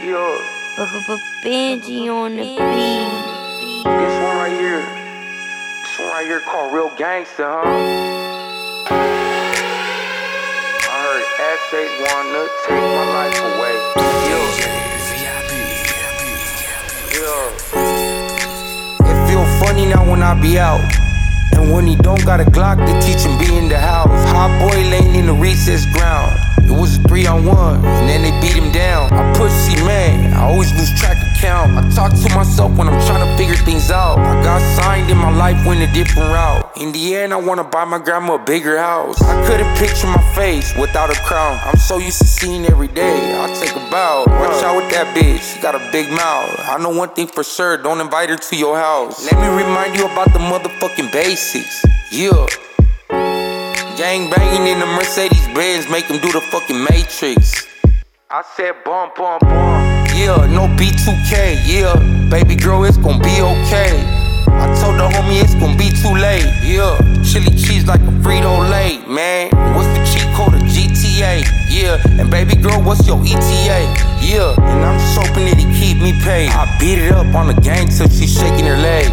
Benji on the beat. This one right here called Real Gangsta, huh? I heard S8 wanna take my life away. It feel funny now when I be out, and when he don't got a Glock to teach him be in the house. Hot boy laying in the recess ground. It was a 3-on-1, and then they beat him down. I pussy man, I always lose track of count. I talk to myself when I'm trying to figure things out. I got signed and my life went a different route. In the end, I wanna buy my grandma a bigger house. I couldn't picture my face without a crown. I'm so used to seeing every day, I'll take a bow. Watch out with that bitch, she got a big mouth. I know one thing for sure, don't invite her to your house. Let me remind you about the motherfucking basics. Yeah. Gang banging in the Mercedes Benz, make him do the fucking Matrix. I said bum bum bum. Yeah, no B2K. Yeah, baby girl, it's gon' be okay. I told the homie it's gon' be too late. Yeah, chili cheese like a Frito-Lay, man. What's the cheat code of GTA? Yeah, and baby girl, what's your ETA? Yeah, and I'm just hoping that he keep me paid. I beat it up on the gang till she's shaking her leg.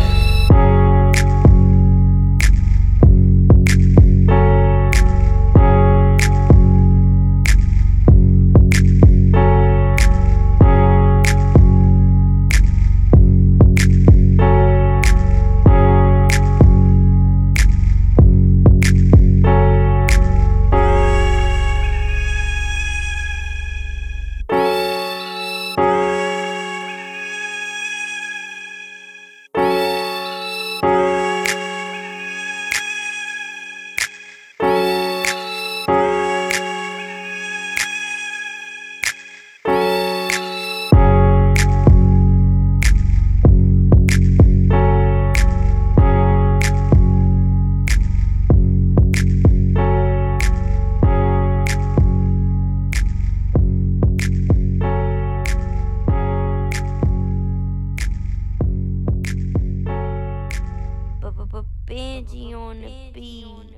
Benji on the beat.